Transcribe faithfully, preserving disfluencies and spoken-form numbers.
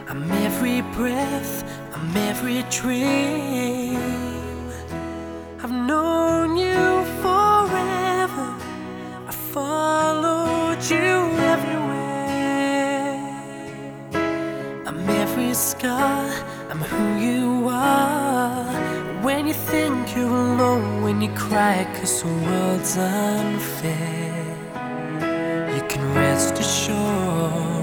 I'm every breath, I'm every dream. I've known you forever, I followed you everywhere. I'm every scar, I'm who you are. When you think you're alone, when you cry 'cause the world's unfair, you can rest assured